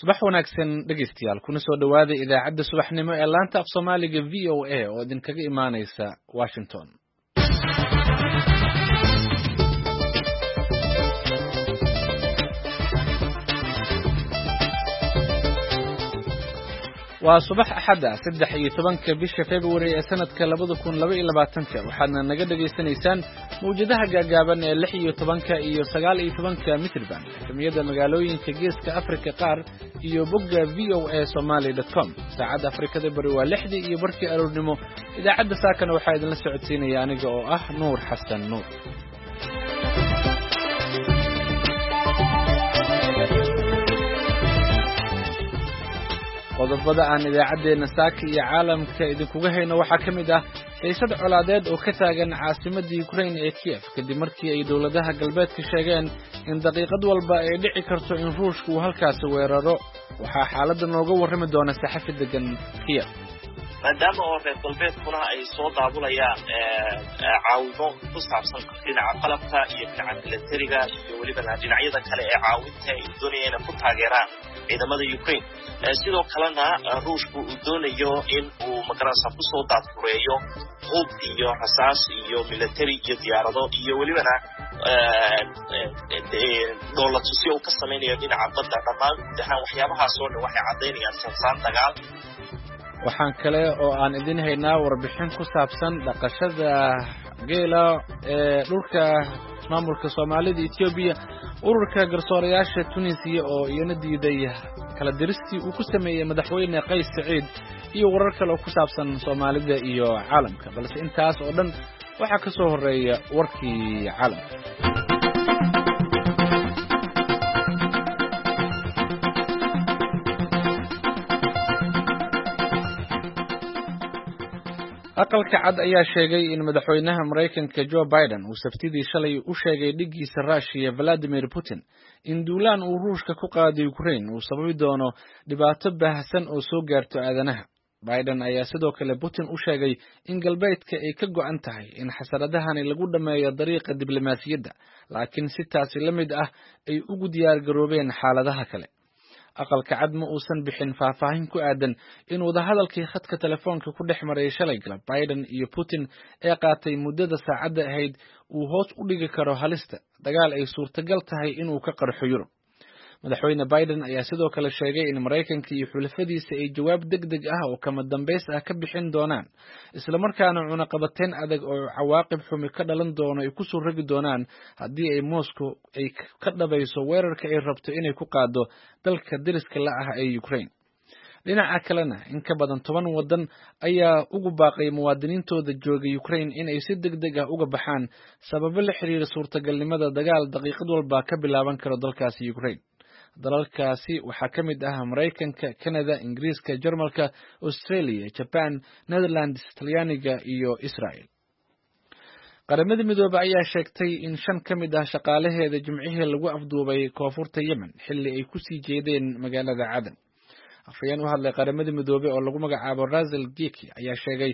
subax wanaagsan dhegeystayaal kuna soo dhawaada idaacadda subaxnimo ee laanta af Soomaaliga VOA oo idinkaga imaaneysa Washington. waa subax axad ah 13 bisha February ee sanadka 2022 waxaadna naga dhageysanaysaan mawjadaha gaagaaban ee 16 iyo 19 mitrban kamiyada magaalooyinka geeska Afrika qaar iyo bogga voasomali.com saacada Afrikada bari waa 6 iyo barkii aroornimo idaacadda saakana waxaa idin la socodsiinaya aniga oo ah Nuur Xasan Nuur. qodobada aan idaacadeena saaka iyo caalamka idinkuga hayno waxaa ka mid ah xiisad colaadeed oo ka taagan caasimadda Ukraine ee Kiev kadib markii ay dawladaha galbeedka sheegeen in daqiiqad walba ay dhici karto in Ruushku uu halkaasi weeraro. waxaa xaaladda nooga warrami doona saxafi degan Kiev. maadaama oo reer galbeedkuna ay soo daabulayaan caawimo ku saabsan dhinaca qalabka iyo dhinaca militariga iyo weliba dhinacyada kale ee caawinta ay doonayaan ku taageeraan ciidamada Ukraine sidoo kalena Ruushku uu doonayo in uu magarasa ku soo daadfureeyo hub iyo rasaas iyo military iyo diyaarado iyo weliba dowladda uu ka sameeyo dhinaca badda dhammaan waxyaabahaas oo dhan waxay cadeynayaan sansaan dagaal. waxaan kale oo aan idin haynaa warbixin ku saabsan dhaqashada geela ee dhulka maamulka Soomaalida Ethiopia ururka garsoorayaasha Tunisia oo iyana diiday kala diristii uu ku sameeyay madaxweyne Qays Saciid iyo warar kale oo ku saabsan Soomaalida iyo caalamka balse intaas oo dhan waxa ka soo horeeya warkii caalamka. aqalka cad ayaa sheegay in madaxweynaha Mareykanka Joe Biden uu sabtidii shalay u sheegay dhigiisa Russia Vladimir Putin in duulaan uu Ruushka ku qaaday Ukraine uu sababi doono dhibaato baahsan oo soo gaarto aadanaha. Biden ayaa sidoo kale Putin u sheegay in galbeedka ay ka go'an tahay in xasaradahan lagu dhameeyo dariiqa diblomaasiyadda laakiin si taasi la mid ah ay ugu diyaar garoobeen xaaladaha kale. aqalka cad ma uusan bixin faahfaahin ku aadan in wadahadalkii khadka telefoonka ku dhex maray shalay galab Biden iyo Putin ee qaatay muddada saacada ahayd uu hoos u dhigi karo halista dagaal ay suurtagal tahay inuu ka qarxo Yurub. madaxweyne Biden ayaa sidoo kale sheegay in Mareykanka iyo xulafadiisa ay jawaab degdeg ah oo kama dambeys ah ka bixin doonaan isla markaana cunaqabateyn adag oo cawaaqib xumi ka dhalan doono ay ku soo ragi doonaan haddii ay Moscow ay ka dhabayso weerarka ay rabto inay ku qaado dalka deriska la ah ee Ukraine. dhinaca kalena in ka badan 10 wadan ayaa ugu baaqay muwaadiniintooda jooga Ukraine in ay si degdeg ah uga baxaan sababo la xiriira suurtagalnimada dagaal daqiiqad walba ka bilaaban karo dalkaasi Ukraine. dalalkaasi waxaa ka mid ah Mareykanka, Canada, Ingiriiska, Jarmalka, Australia, Japan, Netherlands, Talyaaniga iyo Israel. qaramada midoobay ayaa sheegtay in 5 ka mid ah shaqaalaheeda jimcihii lagu afduubay koonfurta Yemen xilli ay ku sii jeedeen magaalada Cadan. afayeen u hadlay qaramada midoobay oo lagu magacaabo Razel Geki ayaa sheegay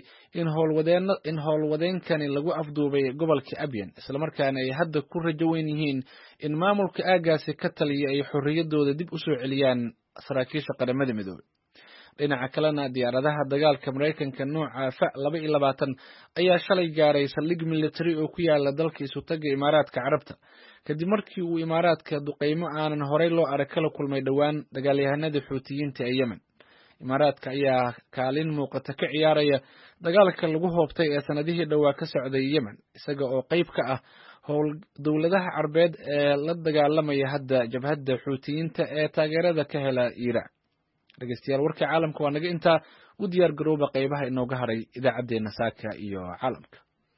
in howlwadeenkani lagu afduubay gobolka Abyei isla markaana ay hadda ku rajo weyn yihiin in maamulka aagaasi ka taliya ay xorriyadooda dib u soo celiyaan saraakiisha qaramada midoobay. dhinaca kalena diyaaradaha dagaalka Mareykanka nooca F-22 ayaa shalay gaaray saldhig military oo ku yaala dalka isu taga Imaaraadka Carabta kadib markii uu Imaaraadka duqeymo aanan horey loo arag kala kulmay dhawaan dagaalyahanada Xuutiyiinta ee Yemen. Imaaraadka ayaa kaalin muuqata ka ciyaaraya dagaalka lagu hoobtay ee sanadihii dhawaa ka socday Yemen isaga oo qayb ka ah howl dawladaha Carbeed ee la dagaalamaya hadda jabhadda Xuutiyiinta ee taageerada ka hela Iiraan. dhegeystayaal warka caalamka waa naga intaa u diyaar garooba qaybaha inooga haray idaacadeena saaka iyo caalamka.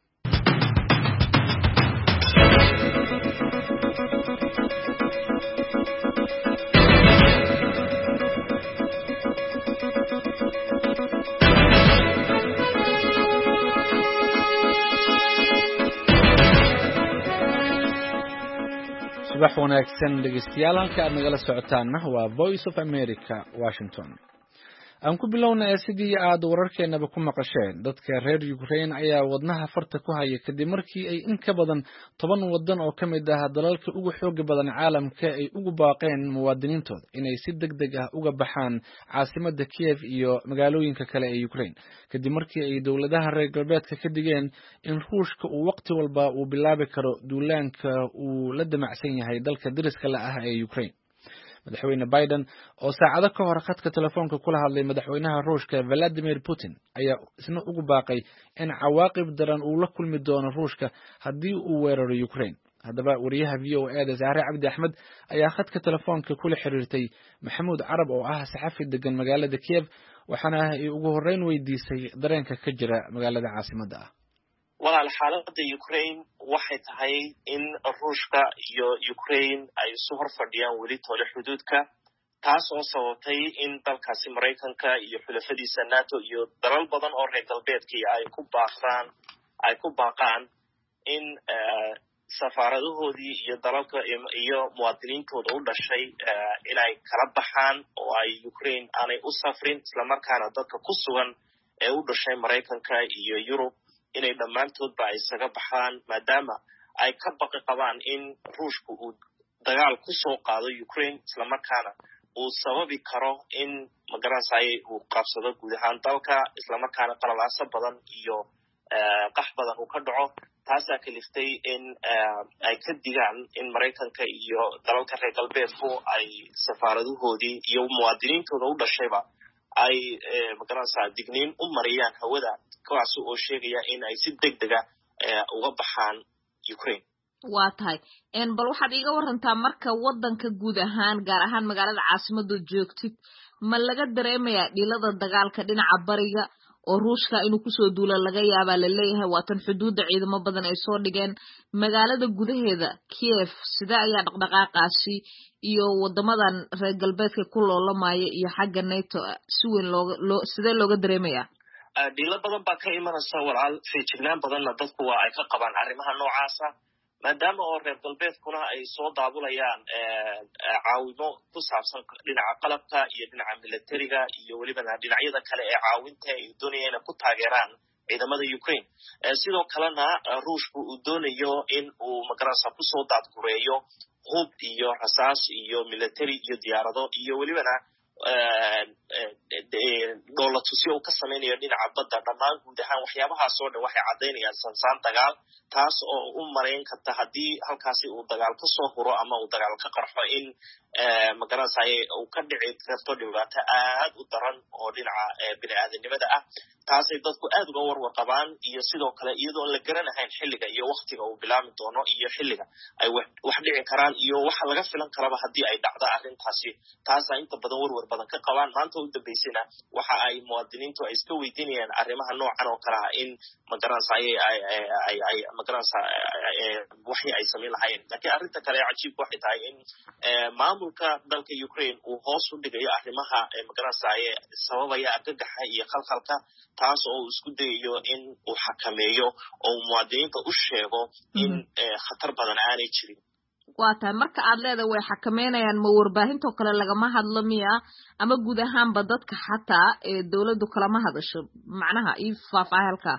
subax wanaagsan dhegeystayaal halka aad nagala socotaana waa Voice of America Washington. aan ku bilownay sidii aad wararkeenaba ku maqasheen dadka reer Ukraine ayaa wadnaha farta ku haya kadib markii ay in ka badan 10 wadan oo ka mid ah dalalka ugu xooga badan caalamka ay ugu baaqeen muwaadiniintooda inay si degdeg ah uga baxaan caasimadda Kiev iyo magaalooyinka kale ee Ukraine kadib markii ay dowladaha reer galbeedka ka digeen in Ruushka uu waqti walba uu bilaabi karo duulaanka uu la damacsan yahay dalka dariska la ah ee Ukraine. madaxweyne Biden oo saacado ka hor khadka telefoonka kula hadlay madaxweynaha Ruushka Vladimir Putin ayaa isna ugu baaqay in cawaaqib daran uu la kulmi doono Ruushka haddii uu weeraro Ukraine. haddaba wariyaha VOA Zahra Cabdi Axmed ayaa khadka telefoonka kula xiriirtay Maxamuud Carab oo ah saxafi degan magaalada Kiev waxaana ay ugu horreyn weydiisay dareenka ka jira magaalada caasimadda ah. walaal xaaladda Ukraine waxay tahay in Ruushka iyo Ukraine ay isu hor fadhiyaan weli toole xuduudka taas oo sababtay in dalkaasi Mareykanka iyo xulafadiisa NATO iyo dalal badan oo reer galbeedkii ay ku baaqaan in safaaradahoodii iyo dalalka iyo muwaadiniintooda u dhashay inay kala baxaan oo ay Ukraine aanay u safrin isla markaana dadka ku sugan ee u dhashay Mareykanka iyo Yurub inay dhammaantoodba ay isaga baxaan maadaama ay ka baqi qabaan in Ruushku uu dagaal ku soo qaado Ukraine isla markaana uu sababi karo in magaranayay uu qabsado guud ahaan dalka isla markaana qalalaasa badan iyo qax badan uu ka dhaco taasaa kaliftay in ay ka digaan in Mareykanka iyo dalalka reer galbeedku ay safaaradahoodii iyo muwaadiniintooda u dhashayba ay magaranaysaa digniin u mariyaan hawada kuwaas oo sheegaya in ay si degdeg ah uga baxaan Ukraine. waa tahay bal waxaad iiga warantaa marka wadanka guud ahaan gaar ahaan magaalada caasimadda joogtid ma laga dareemayaa dhilada dagaalka dhinaca bariga oo Ruushka inuu kusoo duula laga yaabaa la leeyahay waatan xuduudda ciidamo badan ay soo dhigeen magaalada gudaheeda Kiev sida ayaa dhaqdhaqaaqaasi iyo wadamadan reer galbeedka ku loolamaya iyo xagga NATO si weyn sidee looga dareemayaa dhilo badan baa ka imanaysa walaal feejignaan badanna dadku waa ay ka qabaan arrimaha noocaasa maadaama oo reer galbeedkuna ay soo daabulayaan caawimo ku saabsan dhinaca qalabka iyo dhinaca militariga iyo weliba dhinacyada kale ee caawinta ay doonayaan ku taageeraan ciidamada Ukraine sidoo kalena Ruushku uu doonayo in uu magaranaysa ku soo daadgureeyo hub iyo rasaas iyo military iyo diyaarado iyo weliba dowladtusyo ka sameeyo dhinaca badda dhammaan guud ahaan waxyaabahaas oo dhan waxay cadeynayaan sansaan dagaal taas oo u mareyn karta haddii halkaasi uu dagaal ka soo huro ama uu dagaal ka qarxo in magaranayay uu ka dhici karto dhibaato aad u daran oo dhinaca bini'aadanimada ah taasay dadku aad uga warwar qabaan iyo sidoo kale iyadoo la garanahayn xilliga iyo waqtiga uu bilaabi doono iyo xilliga ay wax dhici karaan iyo waxa laga filan karaba haddii ay dhacdo arrintaasi taasa inta badan warwar badan ka qabaan maanta u dambeysana waxa ay muwaadiniintu ay iska weydiinayaan arrimaha noocan oo kale ah in magaranayay ay magaranayay wixii ay sameyn lahaayeen laakiin arrinta kale ee cajiibka waxay tahay in maamulka dalka Ukraine uu hoos u dhigayo arrimaha magaranayay sababaya argagaxa iyo khalkhalka taas oo isku dayayo in uu xakameeyo oo muwaadiniinta u sheego in khatar badan aanay jirin waa tahay marka aad leedahay way xakameynayaan ma warbaahintoo kale lagama hadlo miya ama guud ahaanba dadka xataa ee dawladdu kalama hadasho macnaha ii faahfaahay halkaa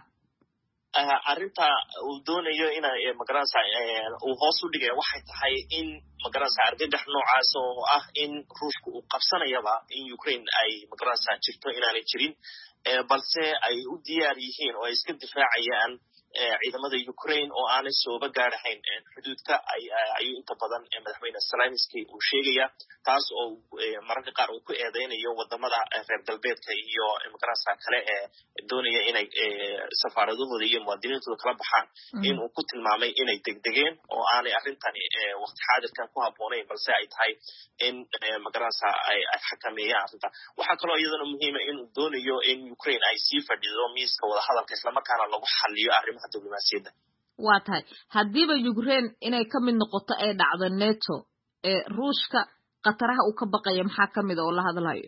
arrinta uu doonayo in magaranaysa uu hoos u dhigay waxay tahay in magaranaysa argagax noocaas oo ah in Ruushku uu qabsanayaba in Ukraine ay magaranaysa jirto inaanay jirin balse ay u diyaar yihiin oo ay iska difaacayaan ciidamada Ukraine oo aanay sooba gaarahayn xuduudka ay inta badan madaxweyne Zelensky uu sheegaya taas oo mararka qaar uu ku eedeynayo wadamada reer galbeedka iyo magaranaysa kale ee doonaya inay safaaradahooda iyo muwaadiniintooda kala baxaan in uu ku tilmaamay inay degdegeen oo aanay arrintani waqti xaadirkan ku habboonayn balse ay tahay in magaranaysa ay xakameeyaan arrinta waxaa kaloo iyadana muhiima in uu doonayo in Ukraine ay sii fadhido miiska wada hadalka isla markaana lagu xalliyo arrimaha diblomaasiyadda waa tahay haddiiba Ukraine inay ka mid noqoto ay dhacdo NATO Ruushka qataraha uu ka baqaya maxaa ka mid oo la hadlayo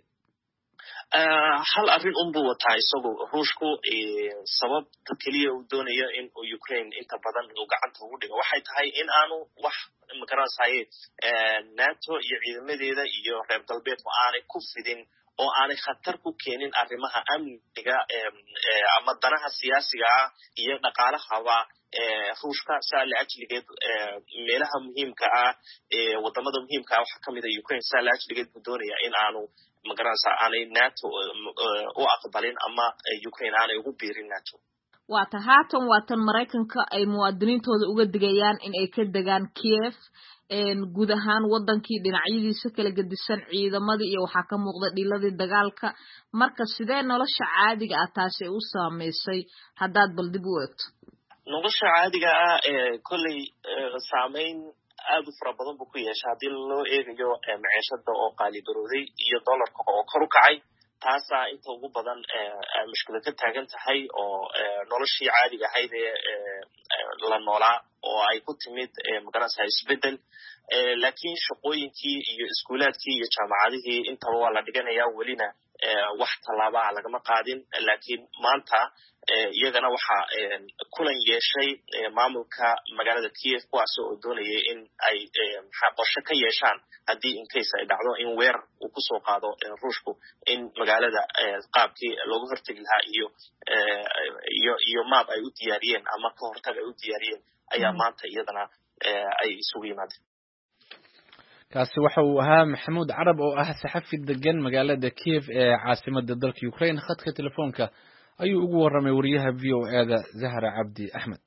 hal arrin unbuu wataa isagu Ruushku sababta keliya uu doonayo in Ukraine inta badan uu gacanta ugu dhigo waxay tahay in aanu wax magaranayay NATO iyo ciidamadeeda iyo reer galbeedku aanay ku fidin oo aanay khatar ku keenin arrimaha amniga ama danaha siyaasiga ah iyo dhaqaalahaba ruushka saala ajligeed meelaha muhiimka ah wadamada muhiimka ah waxa kamid ah Ukraine saala ajligeed buu doonaya in aanu magaranaysa aanay NATO u aqbalin ama Ukraine aanay ugu biirin NATO waatan Mareykanka ay muwaadiniintooda uga digayaan in ay ka degaan Kiev guud ahaan wadankii dhinacyadiisa kala gedisan ciidamadii iyo waxa ka muuqda dhiladii dagaalka marka sidee nolosha caadiga ah taasi u saameysay hadaad bal dib u eegto nolosha caadiga ah kulli saameyn aad u fara badan buu ku yeeshay hadii loo eegayo maciishada oo qaali garooday iyo dollarka oo kor u kacay taasa inta ugu badan mushkilad ka taagan tahay oo noloshii caadiga ahayd la noolaa oo ay ku timid magaranaysa isbedel laakiin shaqooyinkii iyo iskuulaadkii iyo jaamacadihii intaba waa la dhiganayaa welina wax talaaba lagama qaadin laakiin maanta iyagana waxa kulan yeeshay maamulka magaalada Kiev kuwaas oo doonayay in ay qorshe ka yeeshaan hadii in case ay dhacdo in weer uu ku soo qaado Ruushku in magaalada qaabkii looga hortagi lahaa iyo map ay u diyaariyeen ama ka hortag ay u diyaariyeen ayaa maanta iyadana ay isugu yimaadeen kaasi waxa uu ahaa Maxamuud Carab oo ah saxafi degan magaalada Kiev ee caasimadda dalka Ukraine khadka telefoonka ayuu ugu waramay wariyaha VOA-da Zahra Cabdi Ahmed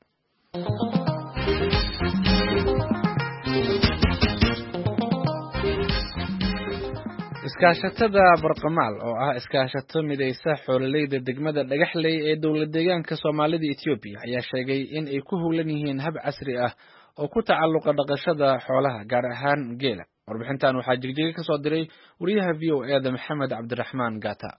iskaashatada Barqamaal oo ah iskaashato midaysa xoolalayda degmada Dhagaxley ee dawlad deegaanka Soomaalida Itoobiya ayaa sheegay in ay ku howlan yihiin hab casri ah oo ku tacalluqa dhaqashada xoolaha gaar ahaan geela warbixintan waxaa jigjiga ka soo diray wariyaha VOA-da Maxamed Cabdiraxmaan Gata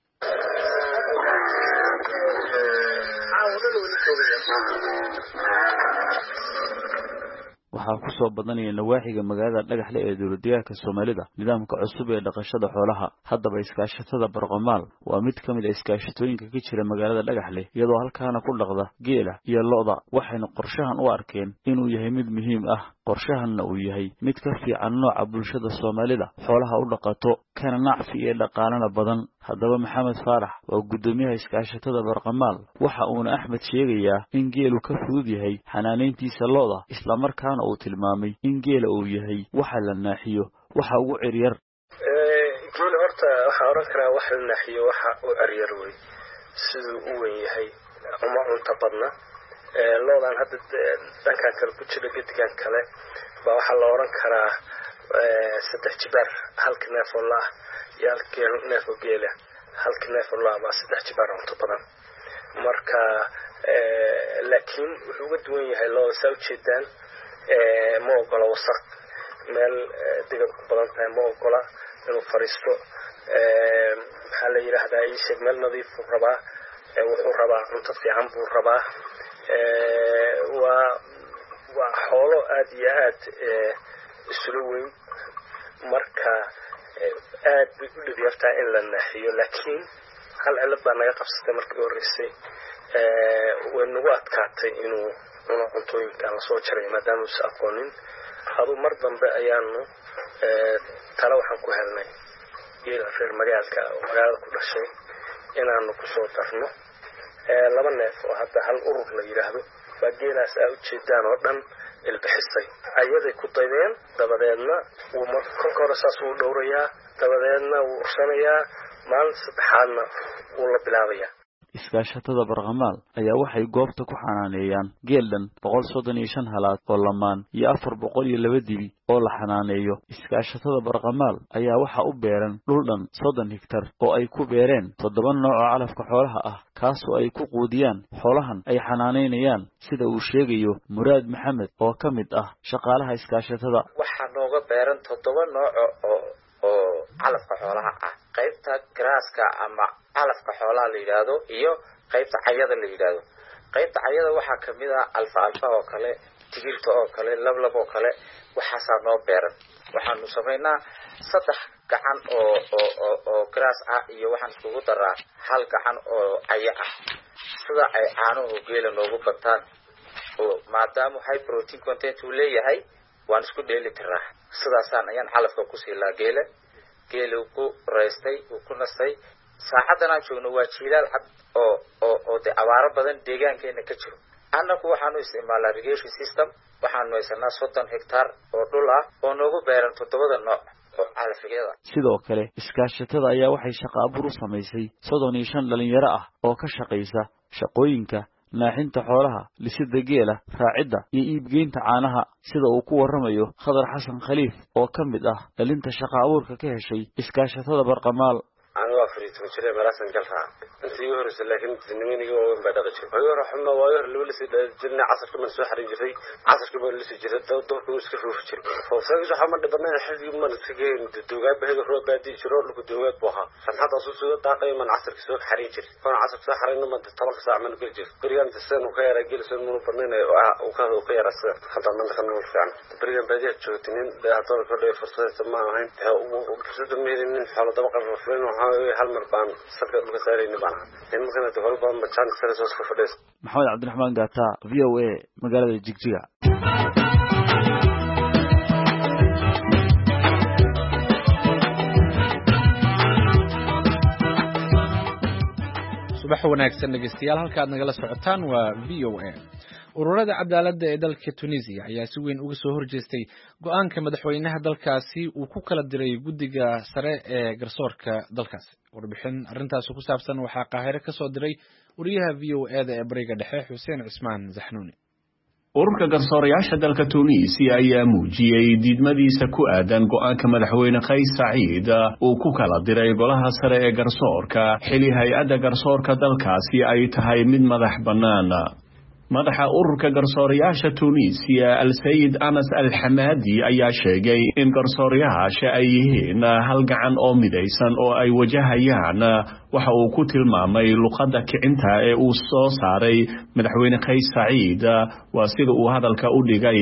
waxaa ku soo badanaya nawaaxiga magaalada Dhagaxley ee dawladdeegaanka Soomaalida nidaamka cusub ee dhaqashada xoolaha haddaba iskaashatada Barqamaal waa mid kamid ah iskaashatooyinka ka jira magaalada Dhagaxley iyadoo halkaana ku dhaqda geela iyo lo'da waxayna qorshahan u arkeen inuu yahay mid muhiim ah qorshahanna uu yahay mid ka fiican nooca bulshada Soomaalida xoolaha u dhaqato kana nacfi iyo dhaqaalana badan haddaba Maxamed Faarax oo gudoomiyaha iskaashatada Barqamaal waxa uuna Axmed sheegayaa in geelu ka fudud yahay xanaaneyntiisa lo'da isla markaana uu tilmaamay in geela uu yahay waxa la naaxiyo waxa ugu ciryar geela horta waxa oran karaa waxa la naaxiyo waxa uu ciryar way sidoo uu weyn yahay ama cunto badna lo'dan hadda dhankan kale ku jira gedigan kale waxa la oran karaa saddex jibaar halka neef oo la iyo halka neef oo geela halka neef oo la ba saddex jibaar cunto badan marka laakiin wuxuu uga duwan yahay loo soo jeedaan ma ogola wasaq meel digad ku badan tahay ma ogola inuu fariisto maxaa la yiraahdaa isag meel nadiif u rabaa wuxuu rabaa cunto fiican buu rabaa waa xoolo aad iyo aad isula weyn marka aad bay u dhib yartaa in la naaxiyo laakiin hal cilad baa naga qabsatay markii horreysay way nagu adkaatay inuu cuntooyinkan la soo jaray maadaama uusan aqoonin aduu mar dambe ayaanu tala waxaan ku helnay geela reer magaalka oo magaalada ku dhashay inaanu kusoo darno laba neef oo hadda hal urur la yiraahdo baa geelaas u jeedaan oo dhan ilbixisay ayaday ku daydeen dabadeedna uu marka hore saas uu dhowrayaa dabadeedna uu ursanayaa maalin saddexaadna uu la bilaabayaa iskaashatada Barqamaal ayaa waxay goobta ku xanaaneeyaan geeldan 135 halaad oo lamaan iyo 402 dibi oo la xanaaneeyo iskaashatada Barqamaal ayaa waxa u beeran dhul dhan 30 hektar oo ay ku beereen 7 nooc oo calafka xoolaha ah kaas oo ay ku quudiyaan xoolahan ay xanaaneynayaan sida uu sheegayo Muraad Maxamed oo kamid ah shaqaalaha iskaashatada waxa nooga beeran 7 nooc oo calafka xoolaha ah qaybta graaska ama calafka xoolaha la yiraahdo iyo qaybta cayada la yiraahdo qaybta cayada waxa kamid ah alfa oo kale tigirta oo kale lablab oo kale waxa saa noo beeran waxaanu sameynaa 3 gacan oo graas ah iyo waxaan isku daraa hal gacan oo caya ah sida ay caanuhu geela noogu bataan oo maadaama high protein content uu leeyahay waan isku dheeli tiraa sidaasaan ayaan calafka ku siilaa geela geelu ku raystay uu ku nastay saacadan aan joogno waa jiilaal cad oo de abaaro badan deegaankeena ka jiro annagu waxaanu isticmaalaa irrigation system waxaanu haysanaa 30 hektar oo dhul ah oo noogu beeran 7 nooc oo calafiyada sidoo kale iskaashatada ayaa waxay shaqo abuur u samaysay 35 dhalinyaro ah oo ka shaqeysa shaqooyinka naaxinta xoolaha lisida geela raacidda iyo iibgeynta caanaha sida uu ku waramayo Khadar Xasan Khaliif oo ka mid ah dhalinta shaqo abuurka ka heshay iskaashatada Barqamaal أنا وافريت وشري مراسم جلها نسيه هرس لكن تنميني وين بدأ شيء هو راح ما واير اللي لسه جلنا عصر كمان سحر يجري عصر كمان لسه جرى دور كمان سكفوا في شيء فوسأل حمد بدنا نحل يوم من سكين الدوجات بهذا الروب بدي شرور لك الدوجات بوها فنحط أساس طاقة من عصر كسوق حريجر كان عصر سحر إنه ما تطلق ساعة من كل جزء قريان السنة وخير رجال سنة من برنامج وكان وخير السنة خطر من خلنا الفعل بريان بدي شو تنين ده هتطلع كل فرصة ما هين وفرصة مهين إن حال طبق الرفلين هل مربان سكر مكسرين بنا إن ممكن تقول بام بتشان كسر سوس كفدس محمد عبد الرحمن قاتا VOA مقالة الجيجيا subax wanaagsan dhageystayaal halka aad nagala socotaan waa VOA ururada cadaaladda ee dalka Tunisia ayaa si weyn uga soo horjeestay go'aanka madaxweynaha dalkaasi uu ku kala diray guddiga sare ee garsoorka dalkaasi warbixin arrintaas ku saabsan waxaa Qaahire ka soo diray wariyaha VOA-da ee Bariga Dhexe Xuseen Cismaan Zaxnuuni ururka garsoorayaasha dalka Tunisia ayaa muujiyay diidmadiisa ku aadan go'aanka madaxweyne Qays Saciid uu ku kala diray golaha sare ee garsoorka xili hay'adda garsoorka dalkaasi ay tahay mid madax bannaan madaxa ururka garsoorayaasha Tunisia Al-Sayid Anas Al-Hamadi ayaa sheegay in garsoorayaasha ay yihiin hal gacan oo midaysan oo ay wajahayaan waxa uu ku tilmaamay luqadda kicinta ee uu soo saaray madaxweyne Qays Saciid waa sida uu hadalka u dhigay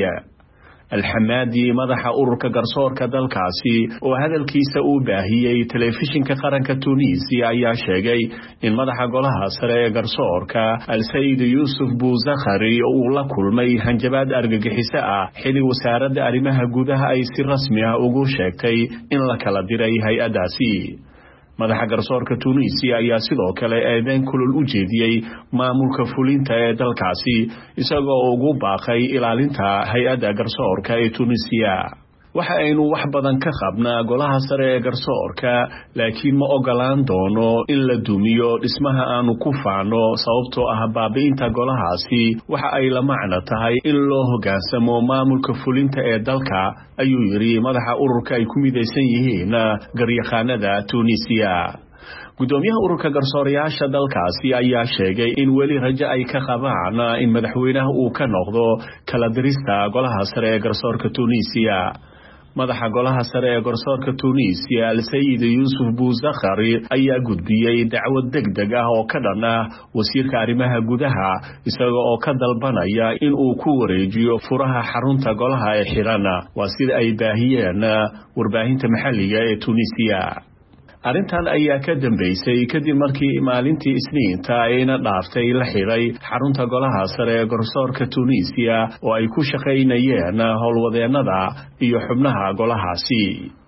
Al-Hamadi madaxa ururka garsoorka dalkaasi oo hadalkiisa uu baahiyay telefishinka qaranka Tunisia ayaa sheegay in madaxa golaha sare ee garsoorka Al-Sayid Yusuf Bouzakhari uu la kulmay hanjabaad argagixiso ah xili wasaaradda arrimaha gudaha ay si rasmi ah ugu sheegtay in la kala diray hay'adaasi madaxa garsoorka Tunisia ayaa sidoo kale eedeyn kulul u jeediyay maamulka fulinta ee dalkaasi isagoo ugu baaqay ilaalinta hay'adda garsoorka ee Tunisia waxa aynu wax badan ka qabnaa golaha sare ee garsoorka laakiin ma ogolaan doono in la dumiyo dhismaha aanu ku faano sababtoo ah baabi'inta golahaasi waxa ay la macno tahay in loo hoggaansamo maamulka fulinta ee dalka ayuu yiri madaxa ururka ay ku midaysan yihiin garyaqaanada Tunisia gudoomiyaha ururka garsoorayaasha dalkaasi ayaa sheegay in weli rajo ay ka qabaan in madaxweynaha uu ka noqdo kala dirista golaha sare ee garsoorka Tunisia madaxa golaha sare ee garsoorka Tunisia Al-Sayid Yusuf Bouzakhari ayaa gudbiyay dacwad degdeg ah oo ka dhan ah wasiirka arrimaha gudaha isagoo oo ka dalbanaya in uu ku wareejiyo furaha xarunta golaha ee xiran waa sida ay baahiyeen warbaahinta maxalliga ee Tunisia arrintan ayaa ka dambeysay kadib markii maalintii Isniinta ayna dhaaftay la xiray xarunta golaha sare ee garsoorka Tunisia oo ay ku shaqeynayeen howlwadeennada iyo xubnaha golahaasi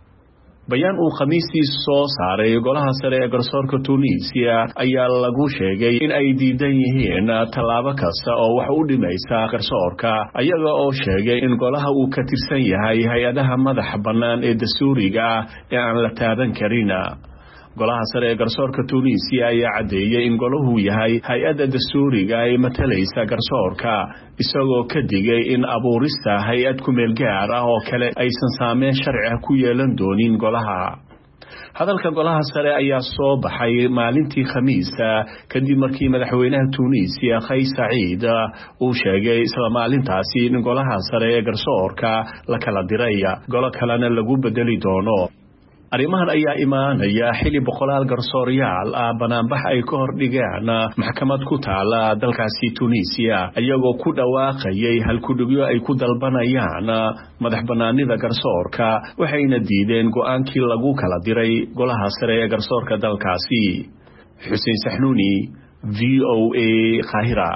bayaan uu Khamiistii soo saaray golaha sare ee garsoorka Tunisia ayaa lagu sheegay in ay diidan yihiin tallaabo kasta oo wax u dhimaysa garsoorka ayaga oo sheegay in golaha uu ka tirsan yahay hay'adaha madax bannaan ee dastuuriga ee aan la taaban karin golaha sare ee garsoorka Tunisia ayaa cadeeyay in golahu yahay hay'adda dastuuriga ee matalaysa garsoorka isagoo ka digay in abuurista hay'ad ku meel gaar ah oo kale aysan saameyn sharci ah ku yeelan doonin golaha hadalka golaha sare ayaa soo baxay maalintii Khamiista kadib markii madaxweynaha Tunisia Qays Saciid uu sheegay isla maalintaasi in golaha sare ee garsoorka la kala diray golo kalena lagu bedeli doono arrimahan ayaa imaanaya xili boqolaal garsoorayaal banaanbax ay ka hor dhigaan maxkamad ku taala dalkaasi Tunisia ayagoo ku dhawaaqayay halkudhigyo ay ku dalbanayaan madax bannaanida garsoorka waxayna diideen go'aankii lagu kala diray golaha sare ee garsoorka dalkaasi Xuseen Saxnuuni VOA Qaahira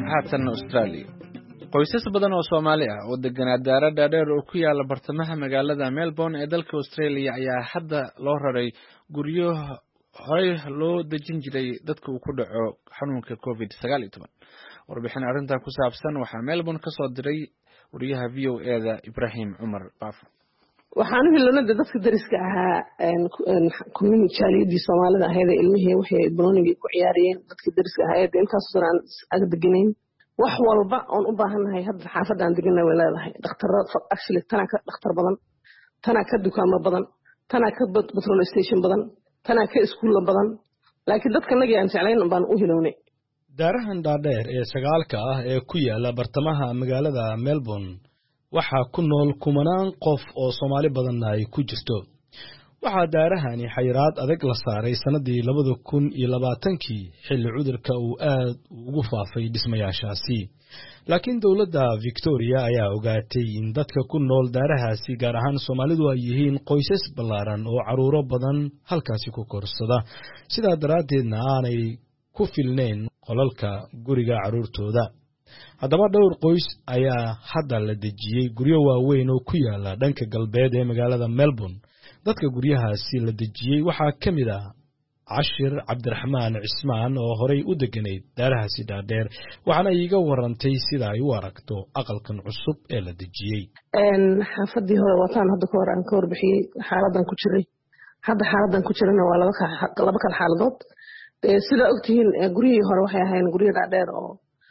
haatan Australia. qoysas badan oo Soomaali ah oo deganaa daara dhaadheer oo ku yaala bartamaha magaalada Melbourne ee dalka Australia ayaa hadda loo raray guryo horey loo dejin jiray dadka uu ku dhaco xanuunka COVID-19. warbixin arrintan ku saabsan waxaa Melbourne ka soo diray wariyaha VOA-da Ibrahim Umar Baafo. waxaan helnaa dadka dariska ahaa community Soomaalida ahayd ilmihii waxay banooniga ku ciyaareen dadka dariska ahayd intaas oo aan ag deganayn wax walba oo u baahanahay hadda xaafadaan deganaa way leedahay dhakhtarada actually tana ka dhakhtar badan tana ka dukaamo badan tana ka petrol station badan tana ka iskuul badan laakiin dadka naga aan jeclayn baan u helownay daarahan dhaadheer ee sagaalka ah ee ku yaala bartamaha magaalada Melbourne waxaa ku nool kumanaan qof oo Soomaali badan ay ku jirto waxaa daarahani xayiraad adag la saaray sanadii 2020 xilli cudurka uu aad ugu faafay dhismayaashaasi laakiin dawladda Victoria ayaa ogaatay in dadka ku nool daarahaasi gaar ahaan Soomaalidu ay yihiin qoysas ballaaran oo caruuro badan halkaasi ku korsada sidaa daraadeedna aanay ku filneen qolalka guriga caruurtooda haddaba dhowr qoys ayaa hadda la dejiyay guryo waaweyn oo ku yaala dhanka galbeed ee magaalada Melbourne dadka guryahaasi la dejiyay waxaa ka mid ah Cashir Cabdiraxmaan Cismaan oo horey u deganeyd daarahaasi dhaadheer waxaana iiga warantay sida ay u aragto aqalkan cusub ee la dejiyay xaafadii hore wataan hadda ka hor aan ka warbixiyay xaaladan ku jiray hadda xaaladan ku jirana waa laba kala xaaladood sida ogtihiin guriyihii hore waxay ahaayeen guryo dhaadheer oo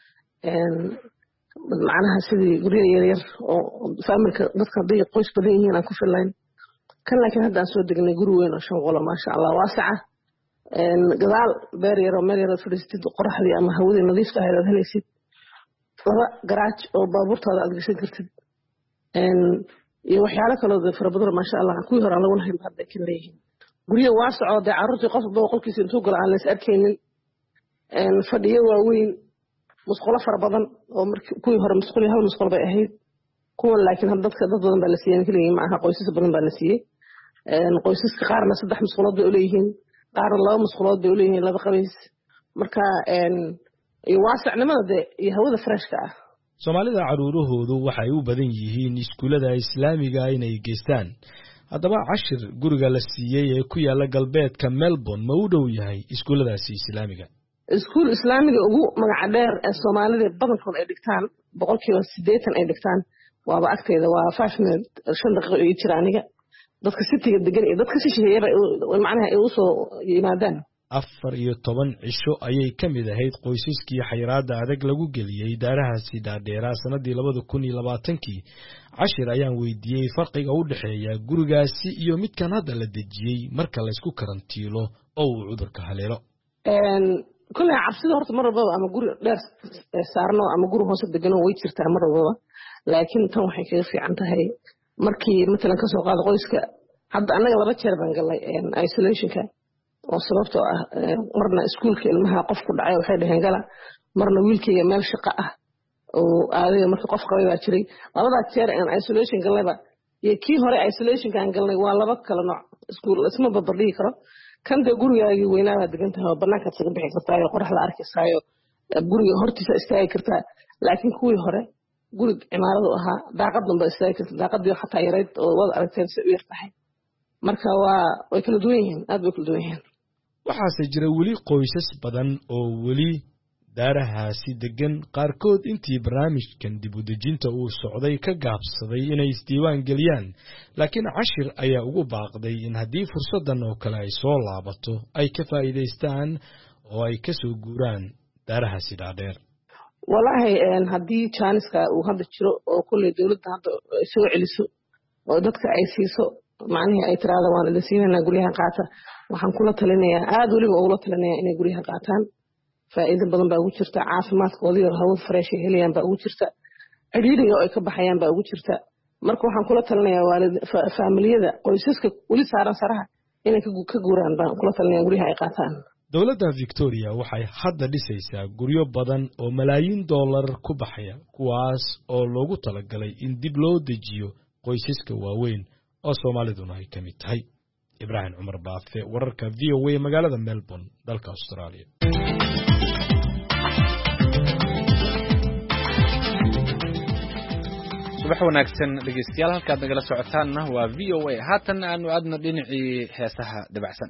macnaha sidii guryo yaryar oo familka dadka haday qoys badan yihiin aan ku filayn kan laakiin hadda aan soo degnay guri weyn oo 5 qolo maasha Allah waasaca gadaal beer yar oo meel yar fadhiistid qoraxdii ama hawadii nadiifta ahayd aad helaysid laba garaaج oo baabuurtaada aad gashan kartid iyo waxyaalo kale oo fara badan maasha Allah kuwii hore lagu lahayn hadda ka leeyihiin guryo waasac oo carruurtii qof qolkiisa intuu galo aan la is arkaynin fadhiyo waaweyn musqulo fara badan oo markii kuwii hore musqulo hal musqulo bay ahayd kuwan laakiin hadda dad badan baa la siiyay kaliya ma aha qoysas badan baa la siiyay qoysaska qaarna 3 musqulood bay u leeyihiin qaarna 2 musqulood bay u leeyihiin laba qabays marka iyo waasacnimada iyo hawada freshka ah Soomaalida caruurahoodu waxay u badan yihiin iskuulada Islaamiga inay geystaan haddaba Cashir guriga la siiyay ee ku yaala galbeedka Melbourne ma u dhow yahay iskuuladaasi Islaamiga iskuul Islaamiga ugu magac dheer ee Soomaalida badankood ay dhigtaan 80% ay dhigtaan waaba agteeda waa 5 minute 5 daqiiqo iyo jiraaniga dadka city-ga degan iyo dadka shisheeyay macnaha ay u soo yimaadaan 14 cisho ayay ka mid ahayd qoysaskii xayiraada adag lagu geliyay daarahaasi dhaadheera sanadii 2020 Cashir ayaan weydiiyay farqiga u dhaxeeya gurigaasi iyo midkan hadda la dejiyay marka la isku karantiilo oo uu cudurka haleelo kulli cabsida horta mar walba ama guri dheer saarno ama guri hoose degano way jirtaa mar walba laakiin tan waxay kaga fiican tahay markii midna ka soo qaado qoyska hadda anaga laba jeer baan galay isolationka oo sababtoo ah marna iskuulka ilmaha qof ku dhacay waxay dhaheen gala marna wiilkayga meel shaqo ah oo aadaya markii qof qabay baa jiray labada jeer aan isolation galayba iyo kii hore isolationka aan galnay waa laba kala nooc iskuul isma babadhigi karo kan de gurigaagii weynaa degan tahay oo banaanka isaga bixi kartaa oo qoraxda arkaysayo guriga hortiisa istaagi kartaa laakiin kuwii hore guriga cimaaradu ahaa daaqaddan ba istaagi kartaa daaqadii xataa yareyd oo wada aragteen si u yartahay marka way kala duwan yihiin aad bay kala duwan yihiin waxaase jira weli qoysas badan oo weli daarahaasi degan qaarkood intii barnaamijkan dib u dejinta uu socday ka gaabsaday inay isdiiwaan geliyaan laakiin Cashir ayaa ugu baaqday in haddii fursadan oo kale ay soo laabato ay ka faa'iideystaan oo ay ka soo guuraan daarahaasi dhaadheer wallahi haddii Janiska uu hadda jiro oo kulli dawladda hadda soo celiso oo dadka ay siiso macnaheedu ay tiraado waan la siinayna guryaha qaata waxaan kula talinayaa aad waliba ugu talinayaa inay guryaha qaataan faa'iido badan baa ugu jirta caafimaadkooda iyo hawo fresh ay helayaan baa ugu jirta ciriiriga oo ay ka baxayaan baa ugu jirta marka waxaan kula talinayaa familiyada qoysaska wali saaran saraha inay ka guuraan baan kula talinayaa guryaha ay qaataan dawladda Victoria waxay hadda dhisaysaa guryo badan oo malaayiin dollar ku baxaya kuwaas oo loogu talagalay in dib loo dejiyo qoysaska waaweyn oo Soomaaliduna ay ka mid tahay Ibrahim Umar Baafe wararka VOA magaalada Melbourne dalka Australia subax wanaagsan dhegeystayaal halkaad nagala socotaanna waa VOA haatan aanu aadna dhinacii heesaha dabacsan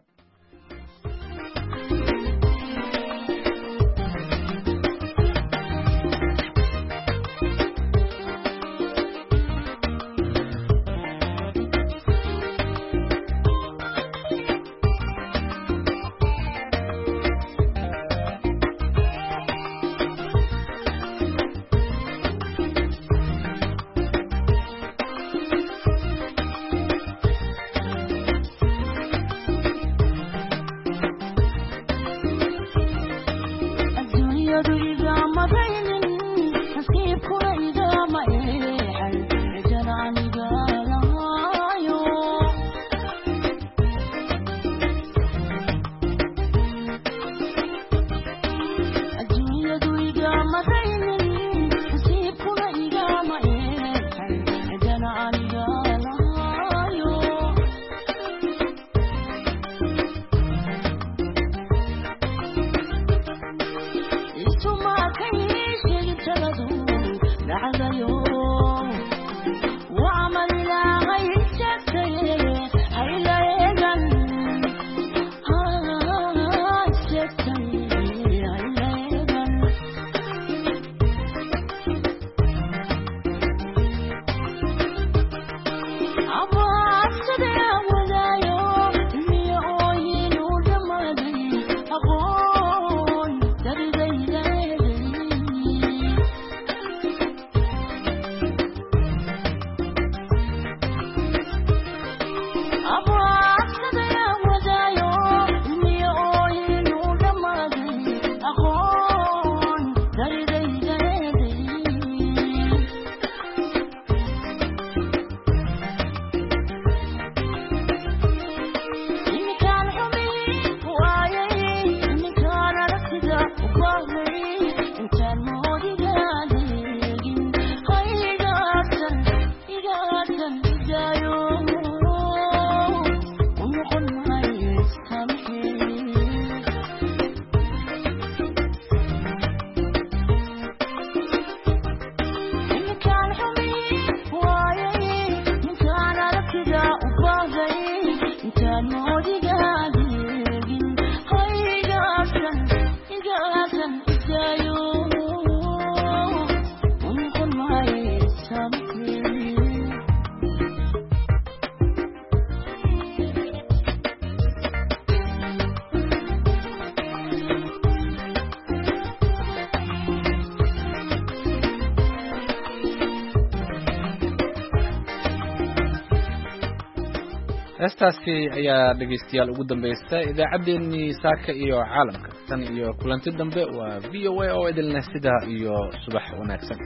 heestaasi ayaa dhegeystayaal ugu dambaysta idaacaddeenii saaka iyo caalamka tan iyo kulanti dambe waa VOA oo idinleh sidaa iyo subax wanaagsan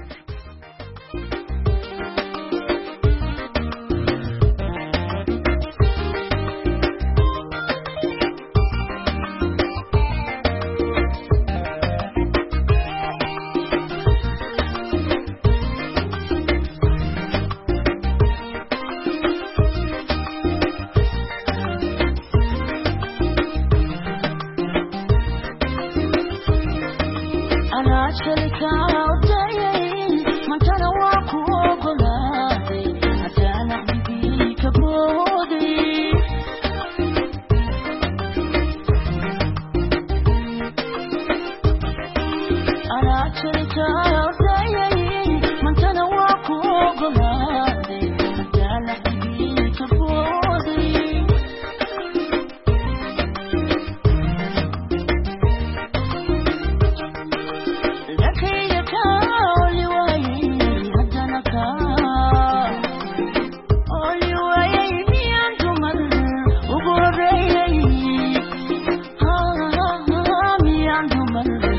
Mother